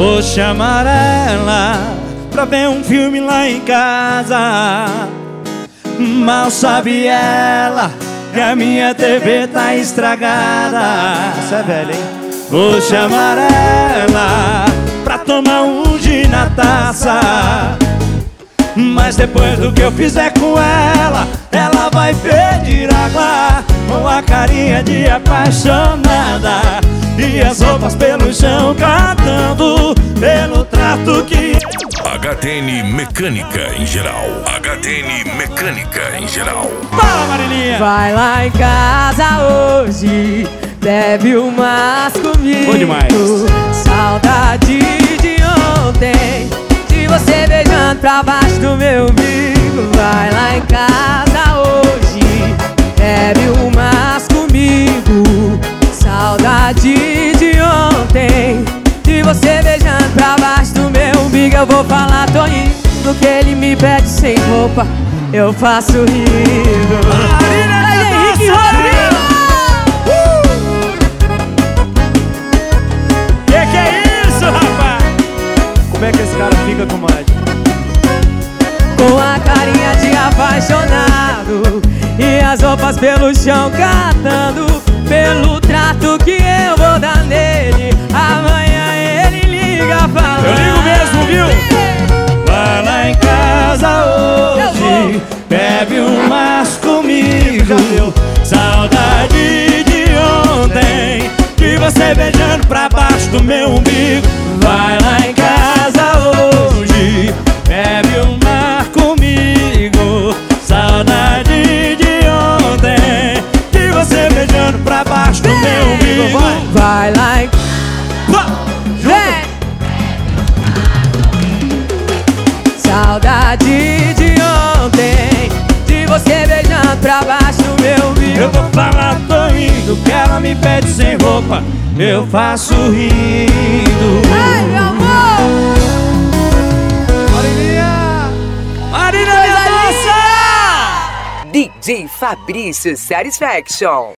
Vou chamar ela pra ver um filme lá em casa. Mal sabe ela que a minha TV tá estragada. Você é velho, hein? Vou chamar ela pra tomar um gin na taça. Mas depois do que eu fizer com ela, ela vai pedir água com a carinha de apaixonada e as roupas pelo chão cantando pelo trato que... HTN Mecânica em geral. HTN Mecânica em geral. Fala, Marilinha! Vai lá em casa hoje, bebe umas comigo. Bom demais. Saudade de ontem, de você beijando pra baixo do meu umbigo. Vai lá em casa hoje, bebe umas comigo. Saudade de ontem, de você beijando pra baixo do meu umbigo. Eu vou falar, tô indo, que ele me pede sem roupa, eu faço rindo. Henrique Rodrigo! Que é isso, rapaz? Como é que esse cara fica, comadre? Com a carinha de apaixonado e as roupas pelo chão catando pelo trato que eu vou dar nele. Amanhã ele liga falando. Eu ligo mesmo, viu? Vai lá em casa hoje, bebe umas comigo. Saudade de ontem, de você beijando pra baixo do meu umbigo. Vai lá em casa hoje, bebe uma comigo. Saudade de ontem, de você beijando pra baixo do meu umbigo. Vai lá em... Vem! Saudade de ontem, de você beijando pra baixo do meu umbigo. Eu vou falar, tô indo, que ela me pede sem roupa, eu faço rindo. Ai, meu amor! Marilinha! Marina, minha moça! DJ Fabrício Satisfaction.